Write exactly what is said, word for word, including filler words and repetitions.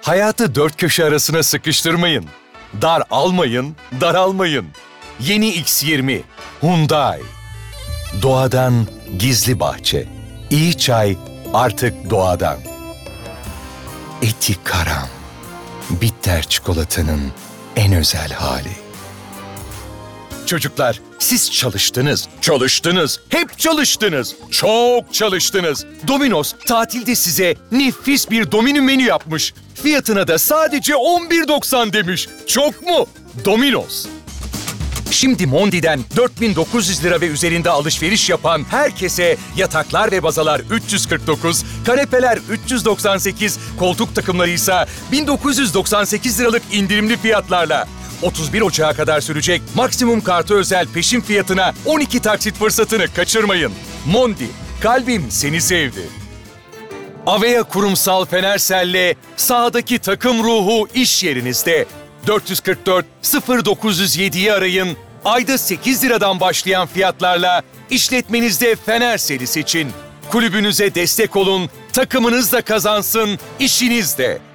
Hayatı dört köşe arasına sıkıştırmayın. Dar almayın, daralmayın. Yeni X yirmi Hyundai. Doğadan gizli bahçe. İyi çay artık doğadan. Eti Karam. Bitter çikolatanın en özel hali. Çocuklar, siz çalıştınız, çalıştınız, hep çalıştınız, çok çalıştınız. Domino's tatilde size nefis bir domino menü yapmış. Fiyatına da sadece on bir doksan demiş. Çok mu? Domino's. Şimdi Mondi'den dört bin dokuz yüz lira ve üzerinde alışveriş yapan herkese yataklar ve bazalar üç yüz kırk dokuz, kanepeler üç yüz doksan sekiz, koltuk takımları ise bin dokuz yüz doksan sekiz liralık indirimli fiyatlarla. otuz bir Ocağı kadar sürecek maksimum kartı özel peşin fiyatına on iki taksit fırsatını kaçırmayın. Mondi, kalbim seni sevdi. Avea Kurumsal Fenersel'le sahadaki takım ruhu iş yerinizde. dört yüz kırk dört sıfır dokuz yüz yediyi arayın. Ayda sekiz liradan başlayan fiyatlarla işletmenizde Fenerseli seçin. Kulübünüze destek olun, takımınız da kazansın, işiniz de.